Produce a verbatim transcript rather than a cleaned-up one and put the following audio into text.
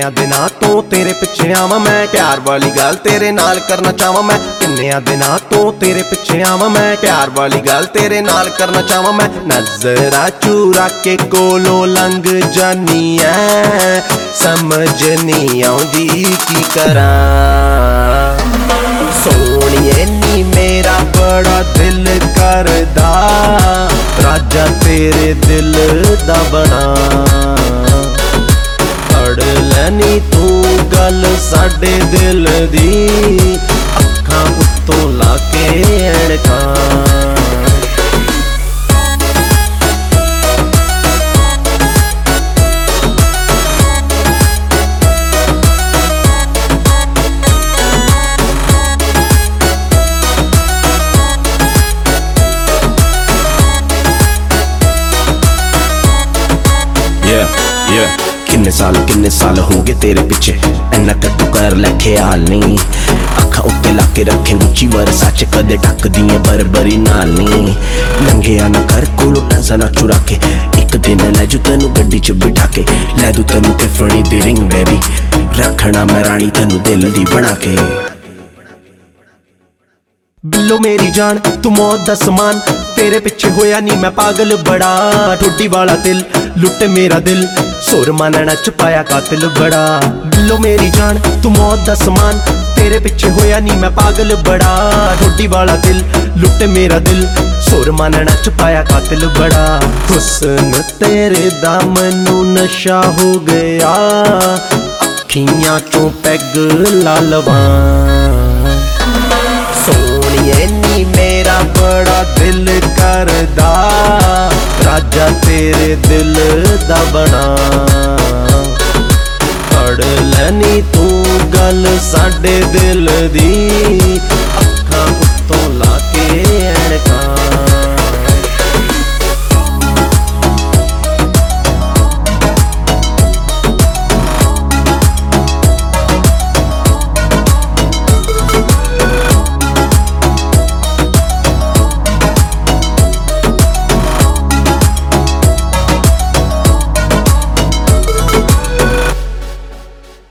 ਕਿੰਨਿਆਂ ਦਿਨਾਂ ਤੋਂ ਤੇਰੇ ਪਿੱਛੇ ਆਵਾਂ ਮੈਂ, ਪਿਆਰ ਵਾਲੀ ਗੱਲ ਤੇਰੇ ਨਾਲ ਕਰਨਾ ਚਾਹਾਂ ਮੈਂ। ਕਿੰਨਿਆਂ ਦਿਨਾਂ ਤੋਂ ਤੇਰੇ ਪਿੱਛੇ ਆਵਾਂ ਮੈਂ, ਪਿਆਰ ਵਾਲੀ ਗੱਲ ਤੇਰੇ ਨਾਲ ਕਰਨਾ ਚਾਹਾਂ ਮੈਂ। ਨਜ਼ਰਾਂ ਚੁਰਾ ਕੇ ਕੋਲੋਂ ਲੰਘ ਜਾਨੀ ਐ, ਸਮਝ ਨਹੀਂ ਆਉਂਦੀ ਕੀ ਕਰਾਂ। ਸੋਹਣੀਏ ਨੀ ਮੇਰਾ ਬੜਾ ਦਿਲ ਕਰਦਾ, ਰਾਜਾ ਤੇਰੇ ਦਿਲ ਦਾ ਬਣਾ। ਫੜ ਲੈਨੀ ਤੂੰ ਗੱਲ ਸਾਡੇ ਦਿਲ ਦੀ, ਅੱਖਾਂ ਉੱਤੋਂ ਲਾ ਕੇ ਐਨਕਾਂ। किन्ने साल किन्ने साल हो गए तेरे पिछे, इन्ना कद्दू कर लै ख्याल नहीं। अखा उत्ते लाके रखे उच्ची वरसा च, कदे ढकदियां बरबरी नाल नहीं। लंघिया ना कर कोलों टंसा ना चुरा के, एक दिन लै जू तैनू गड्डी च बिठा के। लै दू तैनू टिफनी दी रिंग बेबी, रखना मैं रानी तैनू दिल दी बना के। बिल्लो मेरी जान तू मौत दा समान, तेरे पिछे होया नी मैं पागल बड़ा। ठोडी वाला दिल लुटे मेरा दिल, सुर मानना च पाया कातिल बड़ा। बिल्लो मेरी जान तू मौत दा समान, तेरे पिछे होया नी मैं पागल बड़ा। ठोडी वाला दिल लुटे मेरा दिल, सुर मानना च पाया कातिल बड़ा। हुस्न तेरे दा मैनू नशा हो गया, अखियां चों पैग ला लवां। सोहणिए नी मेरा बड़ा दिल करदा, राजा तेरे दिल दा बना। फड़ लैनी तू गल साडे दिल दी,